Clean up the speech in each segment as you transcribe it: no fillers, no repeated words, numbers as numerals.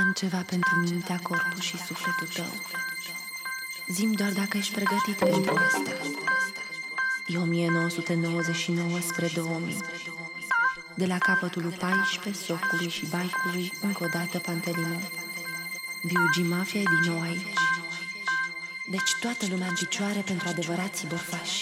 Am ceva pentru mintea, corpul și sufletul tău. Zi-mi doar dacă ești pregătit pentru asta. E 1999 spre 2000. De la capătul lui 14, socului și baicului, încă o dată Pantelimon. B.U.G. Mafia e din nou aici. Deci toată lumea în picioare pentru adevărații bărfași.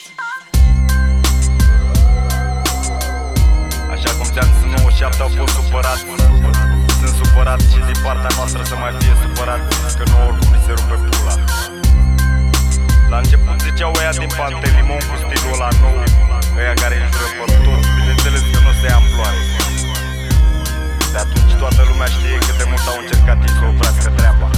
Așa cum ți-am zis, 97 au fost supărat. Sunt supărat și din partea noastră să mai fie supărat, că nu oricum ni se rupe pula. La început ziceau ăia din Pantelimon cu stilul ăla nou, ăia care îi jură pe tot, bineînțeles că nu se ia amploare. De atunci toată lumea știe cât de mult au încercat ei să oprească treaba.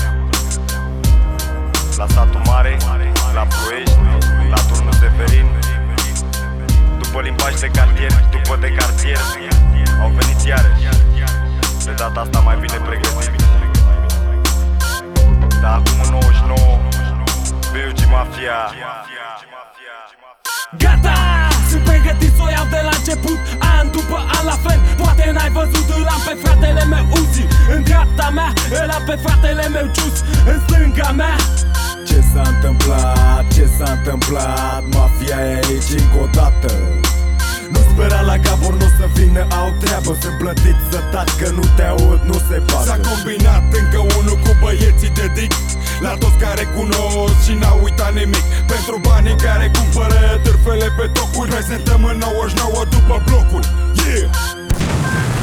La Satul Mare, la Ploiești, la Turnul Severin, după limbaj de cartier, după de cartier, au venit iarăși. De data asta mai bine pregătit. Dar acum în 99, B.U.G. Mafia. Gata! Sunt pregătit să o iau de la început, an după an la fel. Poate n-ai văzut, îl am pe fratele meu Uzi în dreapta mea, îl am pe fratele meu Juice în stânga mea. Ce s-a întâmplat? Ce s-a întâmplat? Mafia e aici încă o dată. Nu spera la Gabor, nu să vină, au treabă. Sunt plătit să taci, că nu te aud, nu se poate. S-a combinat încă unul cu băieții de dic, la toți care cunosc și n-au uitat nimic. Pentru banii care cumpără târfele pe tocuri, prezentăm în 99 după blocuri. Yeah!